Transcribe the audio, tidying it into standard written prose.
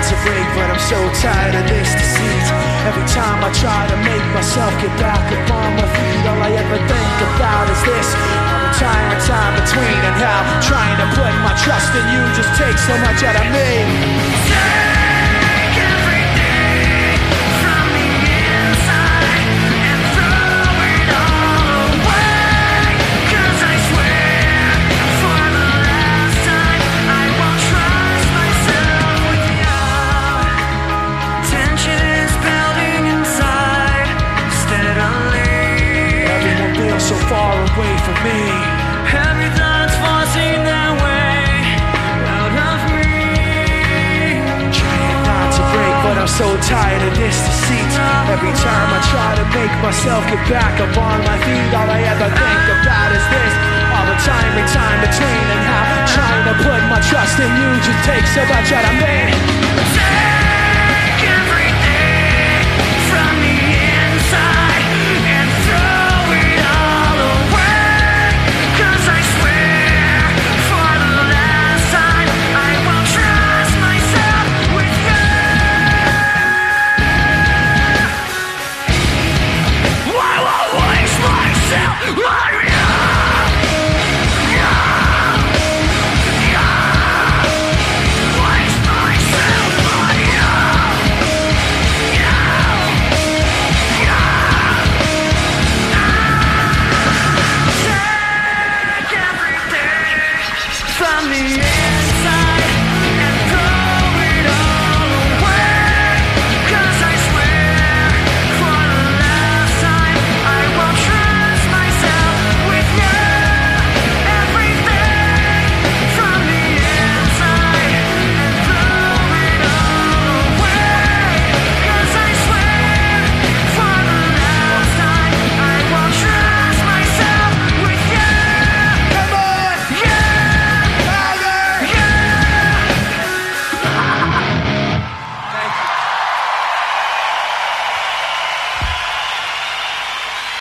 to break, but I'm so tired of this deceit. Every time I try to make myself get back up on my feet, all I ever think about is this. All the time between, and how trying to put my trust in you just takes so much out of me. So far away from me, every thought's forcing their way out of me. Trying not to break, but I'm so tired of this deceit. Every time I try to make myself get back up on my feet, all I ever think about is this. All the time between, and how trying to put my trust in you just takes so much out of me.